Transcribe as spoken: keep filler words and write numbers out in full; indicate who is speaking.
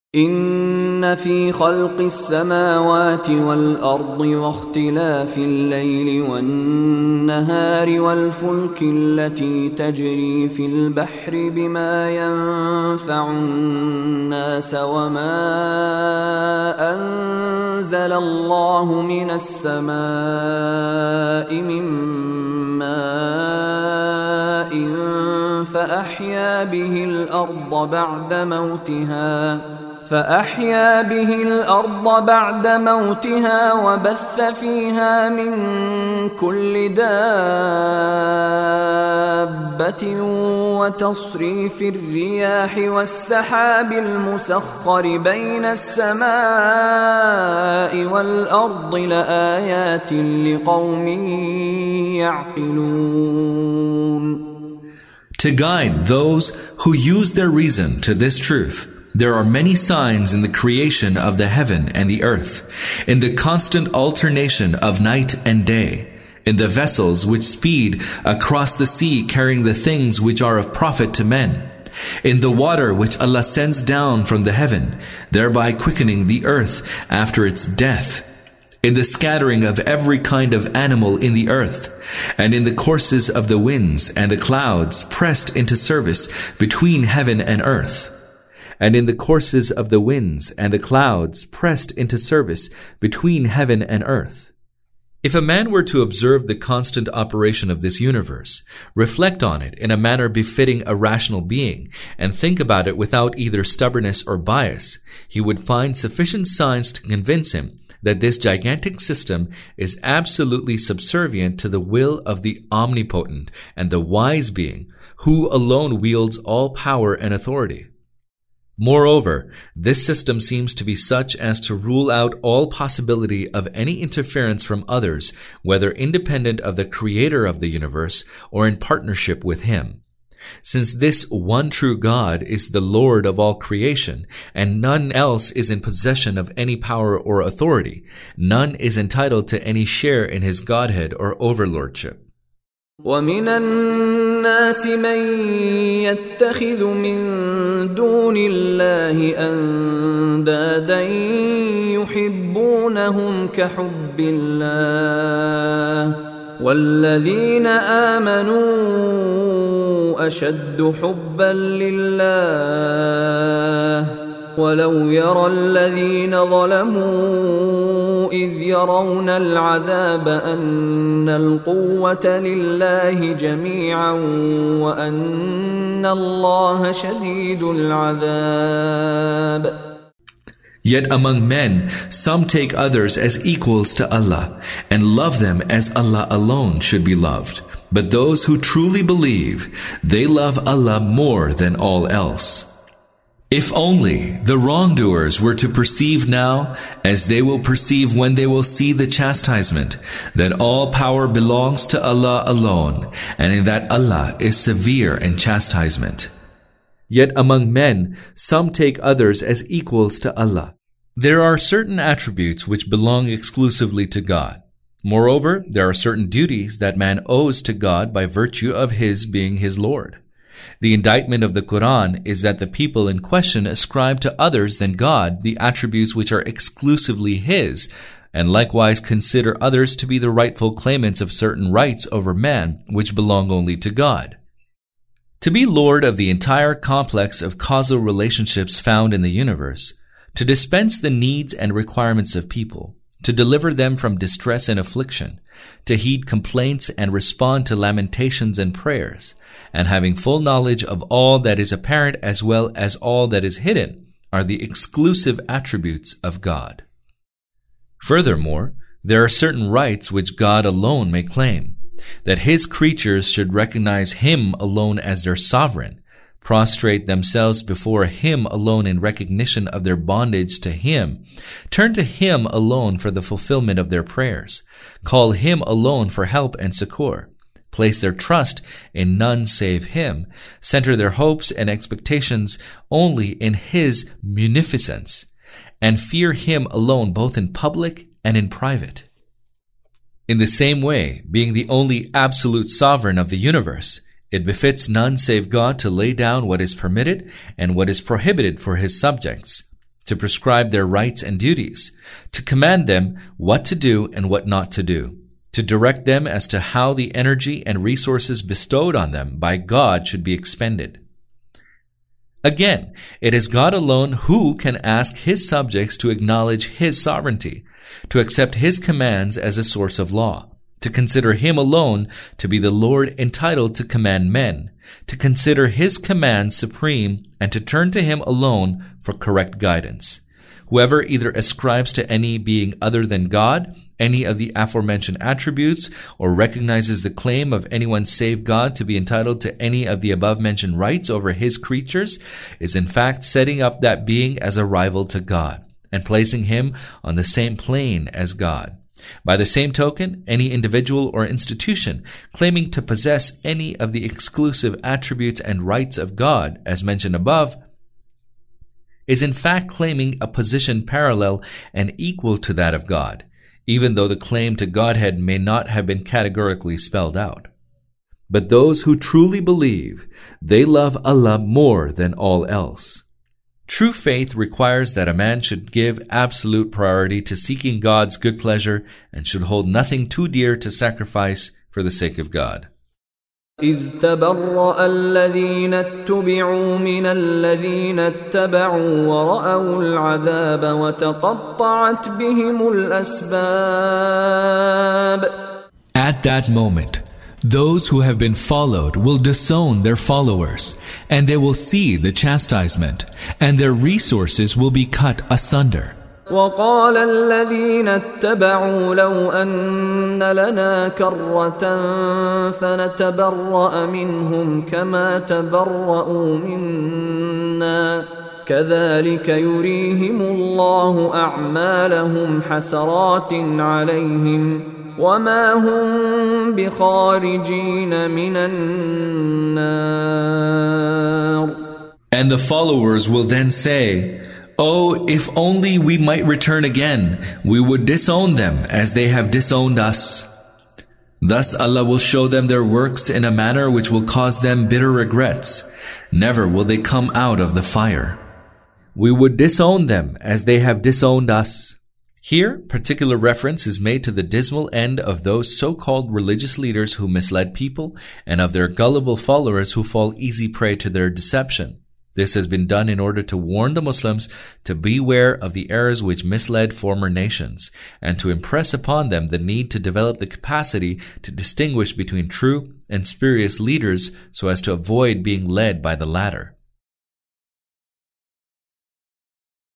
Speaker 1: إن في خلق السماوات والأرض واختلاف الليل والنهار والفلك التي تجري في البحر بما ينفع الناس وما أنزل الله من السماء من ماء فأحيا به الأرض بعد موتها فأحيا به الأرض بعد موتها وبث فيها من كل دابة وتصريف الرياح والسحاب المسخر بين السماء والأرض لآيات لقوم يعقلون.
Speaker 2: To guide those who use their reason to this truth, there are many signs in the creation of the heaven and the earth, in the constant alternation of night and day, in the vessels which speed across the sea carrying the things which are of profit to men, in the water which Allah sends down from the heaven, thereby quickening the earth after its death, in the scattering of every kind of animal in the earth, and in the courses of the winds and the clouds pressed into service between heaven and earth, and in the courses of the winds and the clouds pressed into service between heaven and earth. If a man were to observe the constant operation of this universe, reflect on it in a manner befitting a rational being, and think about it without either stubbornness or bias, he would find sufficient signs to convince him that this gigantic system is absolutely subservient to the will of the omnipotent and the wise being, who alone wields all power and authority. Moreover, this system seems to be such as to rule out all possibility of any interference from others, whether independent of the creator of the universe or in partnership with him. Since this one true God is the Lord of all creation, and none else is in possession of any power or authority, none is entitled to any share in his Godhead or overlordship.
Speaker 1: وَمِنَ النَّاسِ مَن يَتَّخِذُ مِن دُونِ اللَّهِ أَندَادًا يُحِبُّونَهُمْ كَحُبِّ اللَّهِ وَالَّذِينَ آمَنُوا أَشَدُّ حُبًّا لِلَّهِ وَلَوْ يَرَى الَّذِينَ ظَلَمُوا إِذْ يَرَوْنَ الْعَذَابَ أَنَّ الْقُوَّةَ لِلَّهِ جَمِيعًا وَأَنَّ اللَّهَ شَدِيدُ الْعَذَابِ.
Speaker 2: Yet among men, some take others as equals to Allah, and love them as Allah alone should be loved. But those who truly believe, they love Allah more than all else. If only the wrongdoers were to perceive now, as they will perceive when they will see the chastisement, that all power belongs to Allah alone, and in that Allah is severe in chastisement. Yet among men, some take others as equals to Allah. There are certain attributes which belong exclusively to God. Moreover, there are certain duties that man owes to God by virtue of his being his Lord. The indictment of the Quran is that the people in question ascribe to others than God the attributes which are exclusively his, and likewise consider others to be the rightful claimants of certain rights over man which belong only to God. To be Lord of the entire complex of causal relationships found in the universe, to dispense the needs and requirements of people, to deliver them from distress and affliction, to heed complaints and respond to lamentations and prayers, and having full knowledge of all that is apparent as well as all that is hidden, are the exclusive attributes of God. Furthermore, there are certain rights which God alone may claim, that his creatures should recognize him alone as their sovereign, prostrate themselves before him alone in recognition of their bondage to him, turn to him alone for the fulfillment of their prayers, call him alone for help and succor, place their trust in none save him, center their hopes and expectations only in his munificence, and fear him alone both in public and in private. In the same way, being the only absolute sovereign of the universe, it befits none save God to lay down what is permitted and what is prohibited for his subjects, to prescribe their rights and duties, to command them what to do and what not to do, to direct them as to how the energy and resources bestowed on them by God should be expended. Again, it is God alone who can ask His subjects to acknowledge His sovereignty, to accept His commands as a source of law, to consider Him alone to be the Lord entitled to command men, to consider His commands supreme, and to turn to Him alone for correct guidance. Whoever either ascribes to any being other than God any of the aforementioned attributes, or recognizes the claim of anyone save God to be entitled to any of the above-mentioned rights over His creatures, is in fact setting up that being as a rival to God, and placing him on the same plane as God. By the same token, any individual or institution claiming to possess any of the exclusive attributes and rights of God, as mentioned above, is in fact claiming a position parallel and equal to that of God, even though the claim to Godhead may not have been categorically spelled out. But those who truly believe, they love Allah more than all else. True faith requires that a man should give absolute priority to seeking God's good pleasure and should hold nothing too dear to sacrifice for the sake of God.
Speaker 1: إذ تبرأ الذين اتبعوا من الذين اتبعوا ورأوا العذاب وتقطعت بهم الأسباب.
Speaker 2: At that moment, those who have been followed will disown their followers, and they will see the chastisement, and their resources will be cut asunder.
Speaker 1: وقال الذين اتبعوا لو أن لنا كرة فنتبرأ منهم كما تبرأوا منا كذلك يريهم الله أعمالهم حسرات عليهم وما هم بخارجين من النار.
Speaker 2: And the followers will then say, "Oh, if only we might return again, we would disown them as they have disowned us." Thus Allah will show them their works in a manner which will cause them bitter regrets. Never will they come out of the fire. We would disown them as they have disowned us. Here, particular reference is made to the dismal end of those so-called religious leaders who misled people and of their gullible followers who fall easy prey to their deception. This has been done in order to warn the Muslims to beware of the errors which misled former nations, and to impress upon them the need to develop the capacity to distinguish between true and spurious leaders so as to avoid being led by the latter.